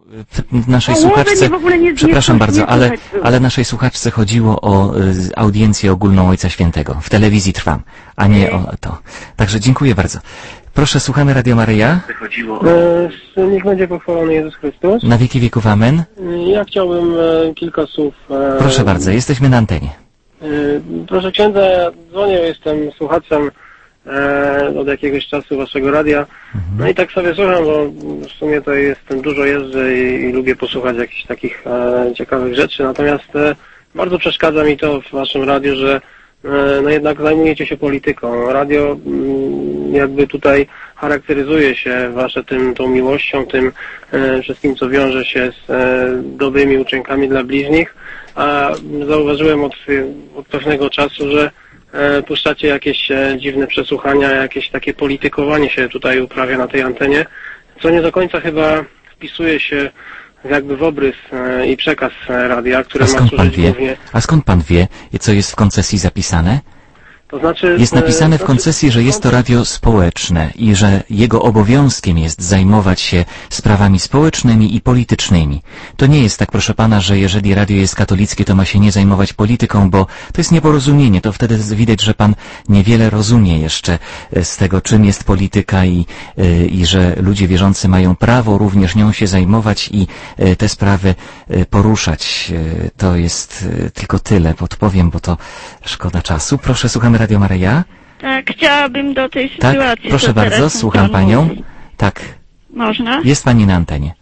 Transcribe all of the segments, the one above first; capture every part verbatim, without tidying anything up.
Naszej słuchaczce, przepraszam bardzo, ale, ale naszej słuchaczce chodziło o y, audiencję ogólną Ojca Świętego. W telewizji Trwam, a nie o to. Także dziękuję bardzo. Proszę, słuchamy Radio Maryja. E, niech będzie pochwalony Jezus Chrystus. Na wieki wieków amen. Ja chciałbym e, kilka słów. E, Proszę bardzo, jesteśmy na antenie. E, proszę księdza, ja dzwonię, jestem słuchaczem e, od jakiegoś czasu waszego radia. Mhm. No i tak sobie słucham, bo w sumie to jestem dużo jeżdżę i, i lubię posłuchać jakichś takich e, ciekawych rzeczy. Natomiast e, bardzo przeszkadza mi to w waszym radiu, że no jednak zajmujecie się polityką. Radio jakby tutaj charakteryzuje się wasze tym, tą miłością, tym e, wszystkim, co wiąże się z e, dobrymi uczynkami dla bliźnich, a zauważyłem od, od pewnego czasu, że e, puszczacie jakieś e, dziwne przesłuchania, jakieś takie politykowanie się tutaj uprawia na tej antenie, co nie do końca chyba wpisuje się jakby w obrys e, i przekaz radia, który ma służyć głównie... A skąd pan wie, co jest w koncesji zapisane? To znaczy, jest napisane w koncesji, że jest to radio społeczne i że jego obowiązkiem jest zajmować się sprawami społecznymi i politycznymi. To nie jest tak, proszę pana, że jeżeli radio jest katolickie, to ma się nie zajmować polityką, bo to jest nieporozumienie. To wtedy widać, że pan niewiele rozumie jeszcze z tego, czym jest polityka i, i że ludzie wierzący mają prawo również nią się zajmować i te sprawy poruszać. To jest tylko tyle, podpowiem, bo to szkoda czasu. Proszę, słuchamy Radio Maryja. Tak, chciałabym do tej sytuacji. Tak, proszę bardzo, słucham panią. Mówi. Tak. Można? Jest pani na antenie.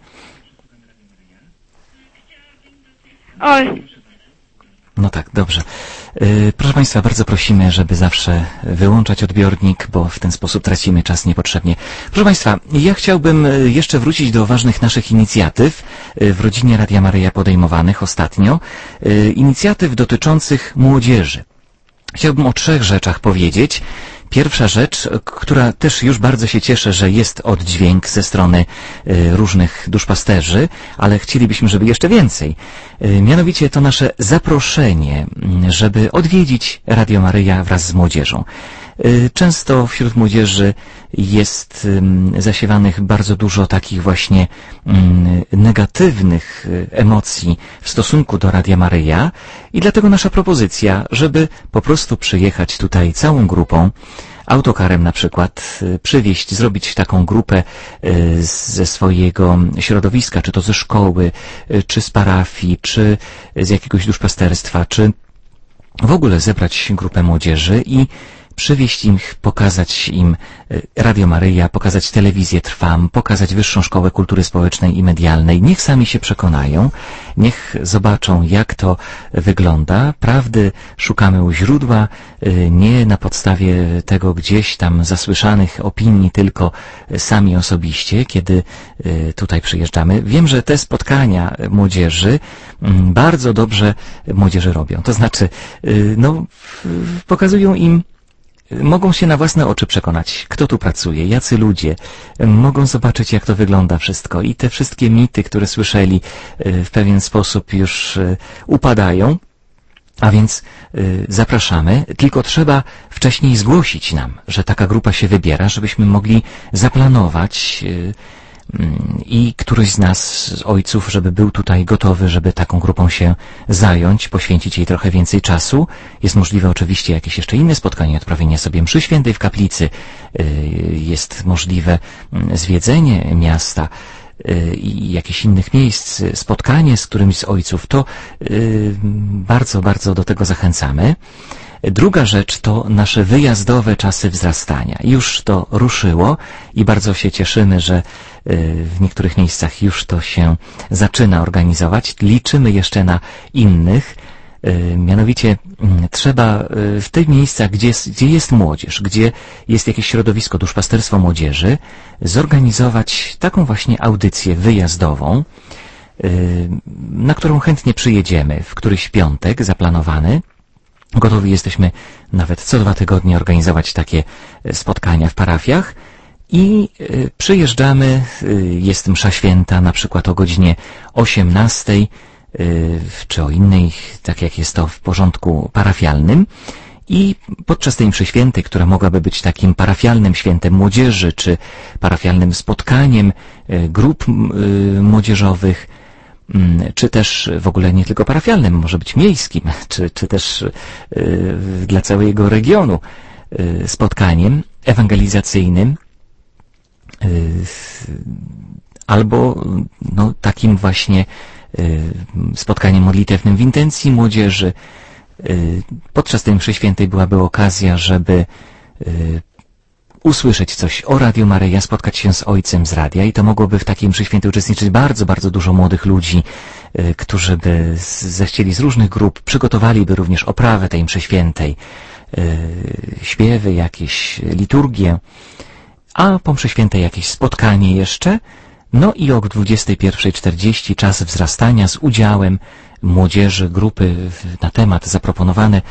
Oj. No tak, dobrze. Yy, proszę państwa, bardzo prosimy, żeby zawsze wyłączać odbiornik, bo w ten sposób tracimy czas niepotrzebnie. Proszę państwa, ja chciałbym jeszcze wrócić do ważnych naszych inicjatyw w rodzinie Radia Maryja podejmowanych ostatnio. Yy, inicjatyw dotyczących młodzieży. Chciałbym o trzech rzeczach powiedzieć. Pierwsza rzecz, która też już bardzo się cieszę, że jest oddźwięk ze strony y, różnych duszpasterzy, ale chcielibyśmy, żeby jeszcze więcej. Y, mianowicie to nasze zaproszenie, żeby odwiedzić Radio Maryja wraz z młodzieżą. Y, często wśród młodzieży jest y, zasiewanych bardzo dużo takich właśnie y, negatywnych y, emocji w stosunku do Radia Maryja i dlatego nasza propozycja, żeby po prostu przyjechać tutaj całą grupą, autokarem na przykład, przywieźć, zrobić taką grupę ze swojego środowiska, czy to ze szkoły, czy z parafii, czy z jakiegoś duszpasterstwa, czy w ogóle zebrać grupę młodzieży i przywieźć im, pokazać im Radio Maryja, pokazać telewizję Trwam, pokazać Wyższą Szkołę Kultury Społecznej i Medialnej. Niech sami się przekonają, niech zobaczą, jak to wygląda. Prawdy szukamy u źródła, nie na podstawie tego gdzieś tam zasłyszanych opinii, tylko sami osobiście, kiedy tutaj przyjeżdżamy. Wiem, że te spotkania młodzieży bardzo dobrze młodzieży robią. To znaczy, no, pokazują im, mogą się na własne oczy przekonać, kto tu pracuje, jacy ludzie, mogą zobaczyć, jak to wygląda wszystko i te wszystkie mity, które słyszeli, w pewien sposób już upadają, a więc zapraszamy, tylko trzeba wcześniej zgłosić nam, że taka grupa się wybiera, żebyśmy mogli zaplanować i któryś z nas, z ojców, żeby był tutaj gotowy, żeby taką grupą się zająć, poświęcić jej trochę więcej czasu. Jest możliwe oczywiście jakieś jeszcze inne spotkanie, odprawienie sobie mszy świętej w kaplicy. Jest możliwe zwiedzenie miasta i jakichś innych miejsc, spotkanie z którymś z ojców. To bardzo, bardzo do tego zachęcamy. Druga rzecz to nasze wyjazdowe czasy wzrastania. Już to ruszyło i bardzo się cieszymy, że w niektórych miejscach już to się zaczyna organizować. Liczymy jeszcze na innych. Mianowicie trzeba w tych miejscach, gdzie jest, gdzie jest młodzież, gdzie jest jakieś środowisko duszpasterstwo młodzieży, zorganizować taką właśnie audycję wyjazdową, na którą chętnie przyjedziemy w któryś piątek zaplanowany. Gotowi jesteśmy nawet co dwa tygodnie organizować takie spotkania w parafiach i przyjeżdżamy, jest msza święta na przykład o godzinie osiemnastej czy o innej, tak jak jest to w porządku parafialnym I podczas tej mszy świętej, która mogłaby być takim parafialnym świętem młodzieży, czy parafialnym spotkaniem grup młodzieżowych, czy też w ogóle nie tylko parafialnym, może być miejskim, czy, czy też dla całego regionu spotkaniem ewangelizacyjnym, albo no, takim właśnie spotkaniem modlitewnym w intencji młodzieży. Podczas tej mszy świętej byłaby okazja, żeby usłyszeć coś o Radiu Maryja, spotkać się z Ojcem z radia i to mogłoby w takiej mszy świętej uczestniczyć bardzo, bardzo dużo młodych ludzi, którzy by zechcieli z różnych grup, przygotowaliby również oprawę tej mszy świętej, śpiewy, jakieś liturgię, a po mszy świętej jakieś spotkanie jeszcze, no i o dwudziestej pierwszej czterdzieści czas wzrastania z udziałem młodzieży, grupy na temat zaproponowane.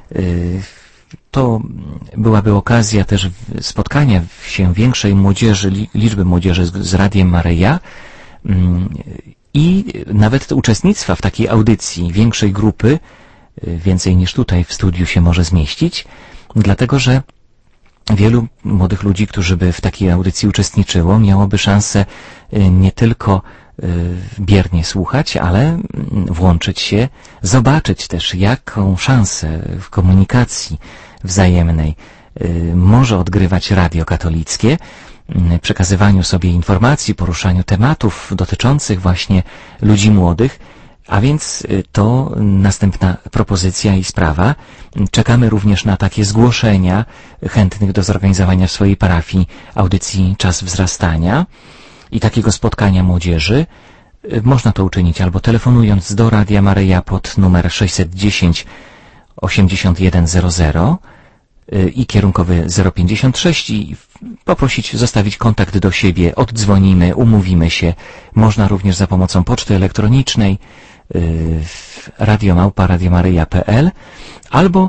To byłaby okazja też spotkania się większej młodzieży, liczby młodzieży z, z Radiem Maryja i nawet uczestnictwa w takiej audycji większej grupy, więcej niż tutaj w studiu się może zmieścić, dlatego że wielu młodych ludzi, którzy by w takiej audycji uczestniczyło, miałoby szansę nie tylko biernie słuchać, ale włączyć się, zobaczyć też, jaką szansę w komunikacji wzajemnej może odgrywać radio katolickie, przekazywaniu sobie informacji, poruszaniu tematów dotyczących właśnie ludzi młodych, a więc to następna propozycja i sprawa. Czekamy również na takie zgłoszenia chętnych do zorganizowania w swojej parafii audycji Czas Wzrastania i takiego spotkania młodzieży. Można to uczynić albo telefonując do Radia Maryja pod numer sześćset dziesięć osiemdziesiąt jeden zero zero i kierunkowy zero pięćdziesiąt sześć i poprosić, zostawić kontakt do siebie, oddzwonimy, umówimy się. Można również za pomocą poczty elektronicznej radio małpa radiomaryja kropka p l albo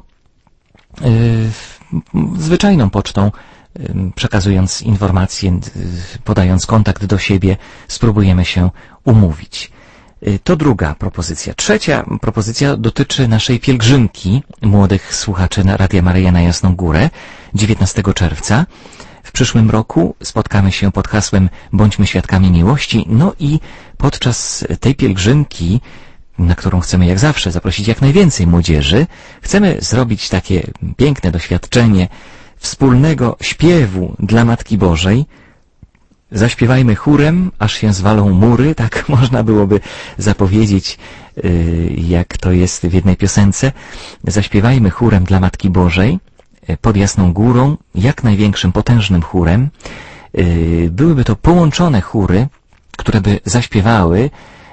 zwyczajną pocztą, przekazując informacje, podając kontakt do siebie, spróbujemy się umówić. To druga propozycja. Trzecia propozycja dotyczy naszej pielgrzymki młodych słuchaczy Radia Maryja na Jasną Górę dziewiętnastego czerwca. W przyszłym roku spotkamy się pod hasłem Bądźmy świadkami miłości. No i podczas tej pielgrzymki, na którą chcemy jak zawsze zaprosić jak najwięcej młodzieży, chcemy zrobić takie piękne doświadczenie wspólnego śpiewu dla Matki Bożej. Zaśpiewajmy chórem, aż się zwalą mury, tak można byłoby zapowiedzieć, jak to jest w jednej piosence. Zaśpiewajmy chórem dla Matki Bożej, pod Jasną Górą, jak największym, potężnym chórem. Byłyby to połączone chóry, które by zaśpiewały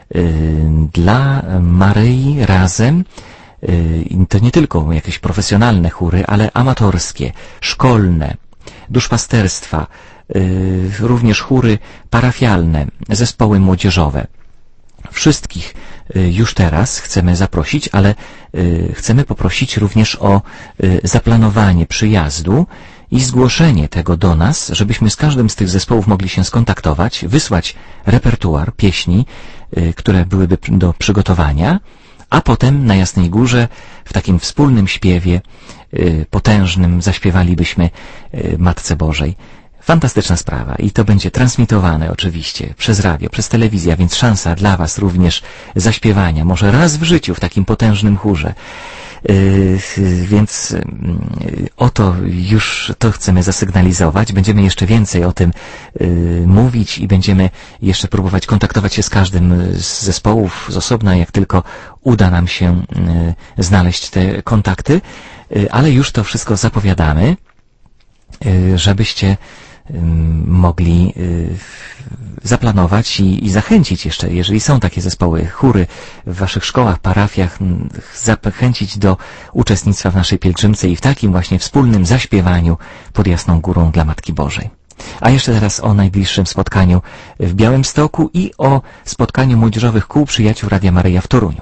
dla Maryi razem. To nie tylko jakieś profesjonalne chóry, ale amatorskie, szkolne, duszpasterstwa, również chóry parafialne, zespoły młodzieżowe. Wszystkich już teraz chcemy zaprosić, ale chcemy poprosić również o zaplanowanie przyjazdu i zgłoszenie tego do nas, żebyśmy z każdym z tych zespołów mogli się skontaktować, wysłać repertuar pieśni, które byłyby do przygotowania, a potem na Jasnej Górze w takim wspólnym śpiewie potężnym zaśpiewalibyśmy Matce Bożej. Fantastyczna sprawa i to będzie transmitowane oczywiście przez radio, przez telewizję, więc szansa dla Was również zaśpiewania, może raz w życiu w takim potężnym chórze. Yy, więc yy, oto już to chcemy zasygnalizować. Będziemy jeszcze więcej o tym yy, mówić i będziemy jeszcze próbować kontaktować się z każdym z zespołów z osobna, jak tylko uda nam się yy, znaleźć te kontakty, yy, ale już to wszystko zapowiadamy, yy, żebyście mogli zaplanować i, i zachęcić jeszcze, jeżeli są takie zespoły, chóry w Waszych szkołach, parafiach, zachęcić do uczestnictwa w naszej pielgrzymce i w takim właśnie wspólnym zaśpiewaniu pod Jasną Górą dla Matki Bożej. A jeszcze teraz o najbliższym spotkaniu w Białymstoku i o spotkaniu młodzieżowych kół przyjaciół Radia Maryja w Toruniu.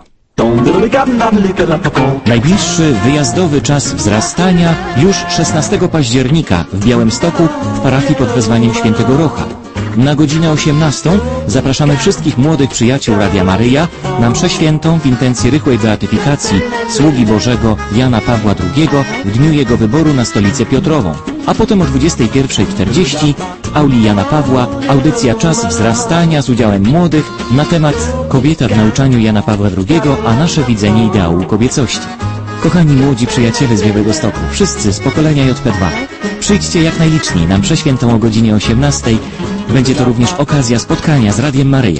Najbliższy wyjazdowy czas wzrastania już szesnastego października w Białymstoku w parafii pod wezwaniem Świętego Rocha. Na godzinę osiemnastą zapraszamy wszystkich młodych przyjaciół Radia Maryja na mszę świętą w intencji rychłej beatyfikacji sługi Bożego Jana Pawła drugiego w dniu jego wyboru na stolicę Piotrową. A potem o dwudziestej pierwszej czterdzieści w auli Jana Pawła audycja Czas wzrastania z udziałem młodych na temat Kobieta w nauczaniu Jana Pawła drugiego, a nasze widzenie ideału kobiecości. Kochani młodzi przyjaciele z Białegostoku, wszyscy z pokolenia J P dwa, przyjdźcie jak najliczniej na mszę świętą o godzinie osiemnastej. Będzie to również okazja spotkania z Radiem Maryja.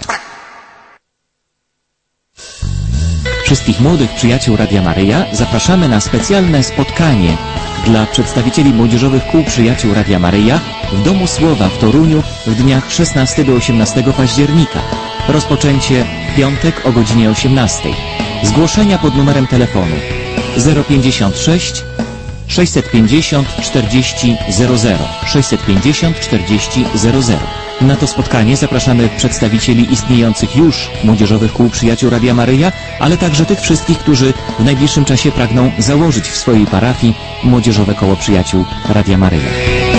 Wszystkich młodych przyjaciół Radia Maryja zapraszamy na specjalne spotkanie dla przedstawicieli młodzieżowych kół przyjaciół Radia Maryja w Domu Słowa w Toruniu w dniach szesnastego do osiemnastego października. Rozpoczęcie w piątek o godzinie osiemnastej. Zgłoszenia pod numerem telefonu zero pięćdziesiąt sześć sześćset pięćdziesiąt czterdzieści zero zero sześćset pięćdziesiąt czterdzieści zero zero. Na to spotkanie zapraszamy przedstawicieli istniejących już młodzieżowych kół przyjaciół Radia Maryja, ale także tych wszystkich, którzy w najbliższym czasie pragną założyć w swojej parafii młodzieżowe koło przyjaciół Radia Maryja.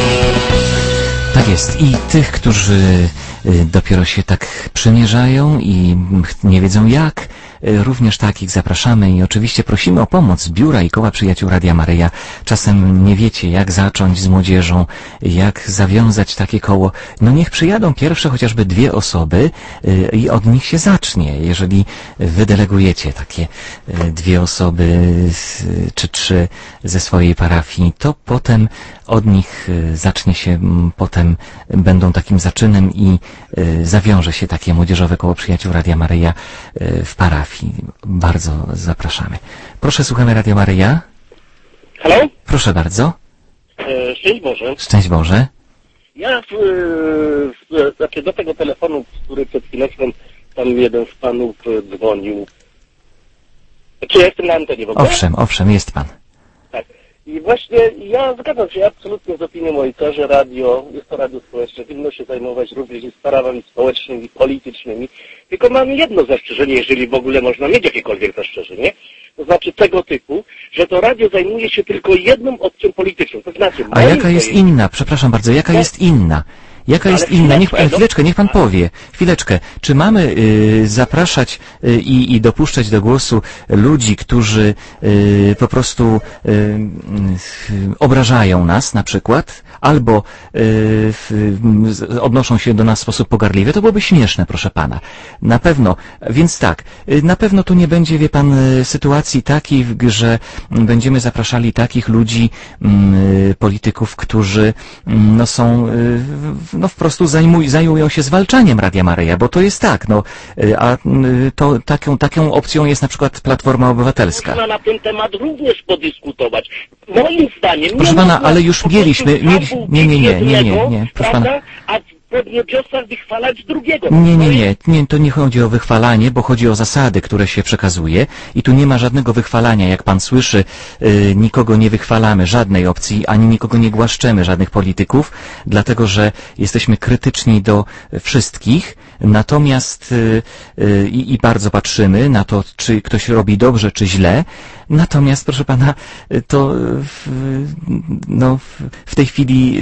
Tak jest. I tych, którzy dopiero się tak przymierzają i nie wiedzą jak, również takich zapraszamy i oczywiście prosimy o pomoc Biura i Koła Przyjaciół Radia Maryja. Czasem nie wiecie, jak zacząć z młodzieżą, jak zawiązać takie koło. No niech przyjadą pierwsze chociażby dwie osoby i od nich się zacznie. Jeżeli wy delegujecie takie dwie osoby czy trzy ze swojej parafii, to potem od nich zacznie się, potem będą takim zaczynem i zawiąże się takie młodzieżowe koło Przyjaciół Radia Maryja w parafii. Bardzo zapraszamy. Proszę, słuchamy Radia Maryja. Halo? Proszę bardzo. E, szczęść Boże. Szczęść Boże. Ja w, w, znaczy do tego telefonu, który przed chwileczką tam jeden z panów dzwonił. Czy ja jestem na antenie w ogóle? Owszem, owszem, jest pan. Tak. I właśnie ja zgadzam się absolutnie z opinią ojca, że radio, jest to radio społeczne, powinno się zajmować również sprawami społecznymi, politycznymi. Tylko mam jedno zastrzeżenie, jeżeli w ogóle można mieć jakiekolwiek zastrzeżenie, to znaczy tego typu, że to radio zajmuje się tylko jedną opcją polityczną. To znaczy, A jaka jest inna? Przepraszam bardzo, jaka No. jest inna? Jaka Ale jest inna? Niech, chwileczkę, chwileczkę, niech pan powie. Chwileczkę. Czy mamy y, zapraszać y, i dopuszczać do głosu ludzi, którzy y, po prostu y, y, obrażają nas na przykład, albo y, y, odnoszą się do nas w sposób pogardliwy? To byłoby śmieszne, proszę pana. Na pewno. Więc tak, y, na pewno tu nie będzie, wie pan, y, sytuacji takiej, że będziemy zapraszali takich ludzi, y, polityków, którzy y, no, są y, no po prostu zajmuj, zajmują się zwalczaniem Radia Maryja, bo to jest tak, no, a to taką, taką opcją jest na przykład Platforma Obywatelska. Można na ten temat również podyskutować. Moim zdaniem... Proszę pana, ale już mieliśmy... Mieli, nie, nie, nie, nie, nie, nie, proszę pana. A w podniebiosach wychwalać drugiego. Nie, nie, nie, nie, to nie chodzi o wychwalanie, bo chodzi o zasady, które się przekazuje i tu nie ma żadnego wychwalania. Jak pan słyszy, yy, nikogo nie wychwalamy, żadnej opcji, ani nikogo nie głaszczemy, żadnych polityków, dlatego że jesteśmy krytyczni do wszystkich, natomiast yy, yy, i bardzo patrzymy na to, czy ktoś robi dobrze, czy źle. Natomiast, proszę pana, to w, no, w tej chwili,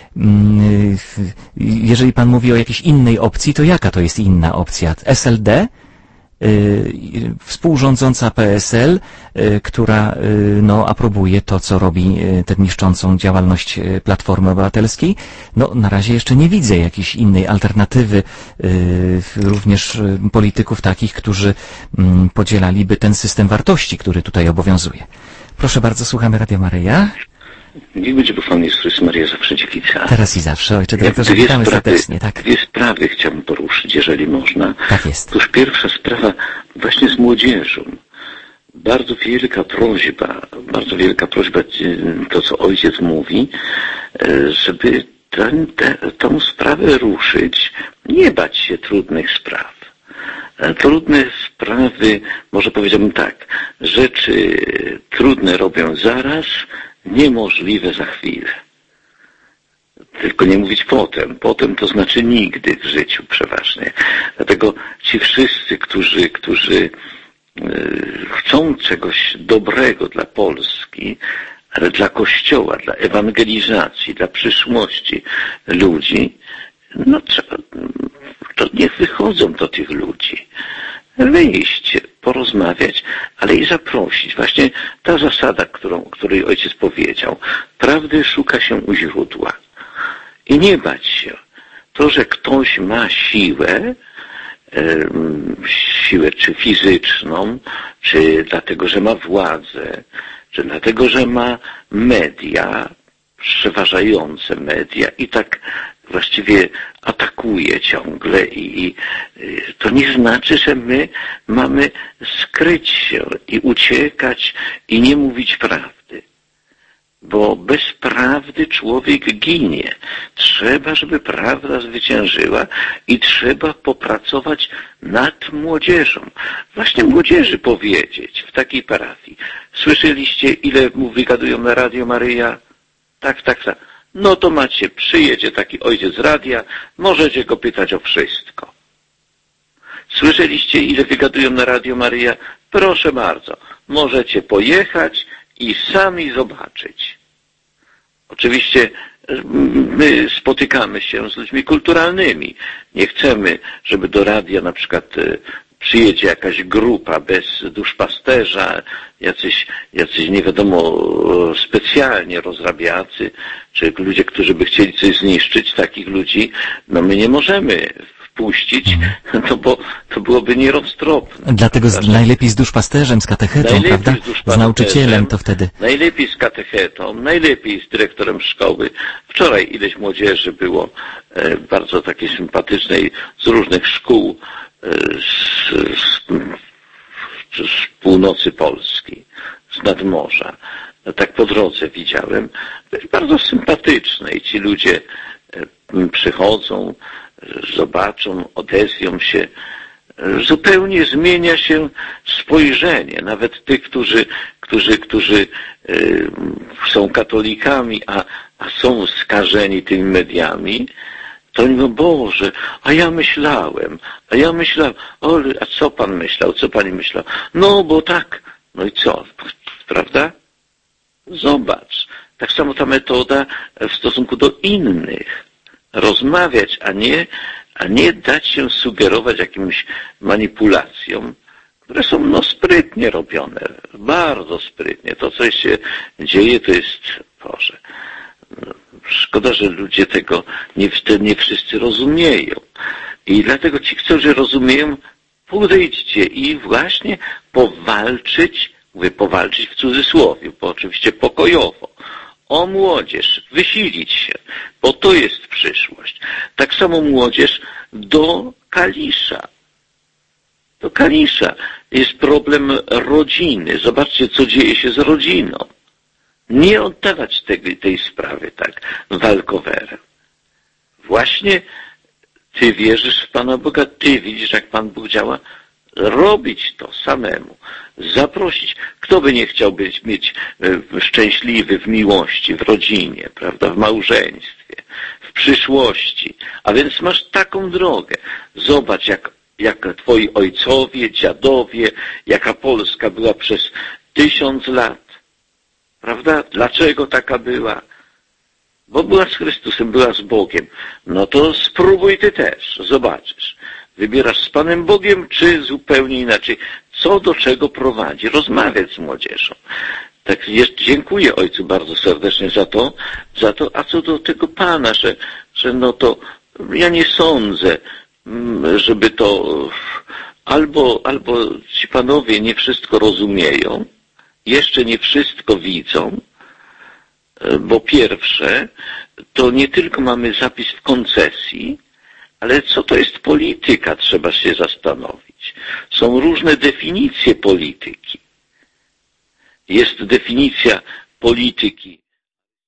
jeżeli pan mówi o jakiejś innej opcji, to jaka to jest inna opcja? S L D? Współrządząca P S L, która no, aprobuje to, co robi tę niszczącą działalność Platformy Obywatelskiej. No, na razie jeszcze nie widzę jakiejś innej alternatywy, również polityków takich, którzy podzielaliby ten system wartości, który tutaj obowiązuje. Proszę bardzo, słuchamy Radia Maryja. Niech będzie pochwalony Jezus Chrystus, Maryja zawsze dziewica. Teraz i zawsze, ojcze dyrektorze, Dwie witamy sprawy, serdecznie. Tak. Dwie sprawy chciałbym poruszyć, jeżeli można. Tak jest. Otóż pierwsza sprawa właśnie z młodzieżą. Bardzo wielka prośba, bardzo wielka prośba, to co ojciec mówi, żeby tę, tę, tą sprawę ruszyć, nie bać się trudnych spraw. Trudne sprawy, może powiedziałbym tak, rzeczy trudne robią zaraz, niemożliwe za chwilę. Tylko nie mówić potem. Potem to znaczy nigdy w życiu przeważnie. Dlatego ci wszyscy, którzy, którzy chcą czegoś dobrego dla Polski, ale dla Kościoła, dla ewangelizacji, dla przyszłości ludzi, no trzeba, to niech wychodzą do tych ludzi. Wyjść, porozmawiać, ale i zaprosić. Właśnie ta zasada, którą, której ojciec powiedział. Prawdy szuka się u źródła. I nie bać się. To, że ktoś ma siłę, e, siłę czy fizyczną, czy dlatego, że ma władzę, czy dlatego, że ma media, przeważające media i tak właściwie atakuje ciągle i, i to nie znaczy, że my mamy skryć się i uciekać i nie mówić prawdy. Bo bez prawdy człowiek ginie. Trzeba, żeby prawda zwyciężyła i trzeba popracować nad młodzieżą. Właśnie młodzieży powiedzieć w takiej parafii. Słyszeliście, ile mu wygadują na Radio Maryja? Tak, tak, tak. No to macie, przyjedzie taki ojciec z radia, możecie go pytać o wszystko. Słyszeliście, ile wygadują na Radio Maryja? Proszę bardzo, możecie pojechać i sami zobaczyć. Oczywiście my spotykamy się z ludźmi kulturalnymi. Nie chcemy, żeby do radia na przykład przyjedzie jakaś grupa bez duszpasterza, jacyś, jacyś nie wiadomo specjalnie rozrabiacy, czy ludzie, którzy by chcieli coś zniszczyć, takich ludzi, no my nie możemy wpuścić, no bo to byłoby nieroztropne. Dlatego z, najlepiej z duszpasterzem, z katechetą, najlepiej prawda? Z, z nauczycielem to wtedy. Najlepiej z katechetą, najlepiej z dyrektorem szkoły. Wczoraj ileś młodzieży było e, bardzo takiej sympatycznej z różnych szkół, Z, z, z północy Polski, z nadmorza. Tak po drodze widziałem. Bardzo sympatyczne i ci ludzie przychodzą, zobaczą, odezwią się. Zupełnie zmienia się spojrzenie. Nawet tych, którzy, którzy, którzy są katolikami, a, a są skażeni tymi mediami, to oni mówią, Boże, a ja myślałem, a ja myślałem, o, a co Pan myślał, co Pani myślała? No, bo tak, no i co, prawda? Zobacz, tak samo ta metoda w stosunku do innych. Rozmawiać, a nie, a nie dać się sugerować jakimś manipulacjom, które są no sprytnie robione, bardzo sprytnie. To, co się dzieje, to jest, Boże, szkoda, że ludzie tego nie, nie wszyscy rozumieją. I dlatego ci, którzy rozumieją, podejdźcie i właśnie powalczyć, mówię powalczyć w cudzysłowie, bo oczywiście pokojowo, o młodzież, wysilić się, bo to jest przyszłość. Tak samo młodzież do Kalisza. Do Kalisza jest problem rodziny. Zobaczcie, co dzieje się z rodziną. Nie oddawać tej, tej sprawy tak walkowerem. Właśnie ty wierzysz w Pana Boga, ty widzisz, jak Pan Bóg działa. Robić to samemu. Zaprosić. Kto by nie chciał być, mieć szczęśliwy w miłości, w rodzinie, prawda, w małżeństwie, w przyszłości. A więc masz taką drogę. Zobacz, jak, jak twoi ojcowie, dziadowie, jaka Polska była przez tysiąc lat. Prawda? Dlaczego taka była? Bo była z Chrystusem, była z Bogiem. No to spróbuj ty też, zobaczysz. Wybierasz z Panem Bogiem, czy zupełnie inaczej? Co do czego prowadzi? Rozmawiać z młodzieżą. Tak jest, dziękuję Ojcu bardzo serdecznie za to, za to, a co do tego Pana, że, że no to ja nie sądzę, żeby to albo, albo ci panowie nie wszystko rozumieją, jeszcze nie wszystko widzą, bo pierwsze, to nie tylko mamy zapis w koncesji, ale co to jest polityka, trzeba się zastanowić. Są różne definicje polityki. Jest definicja polityki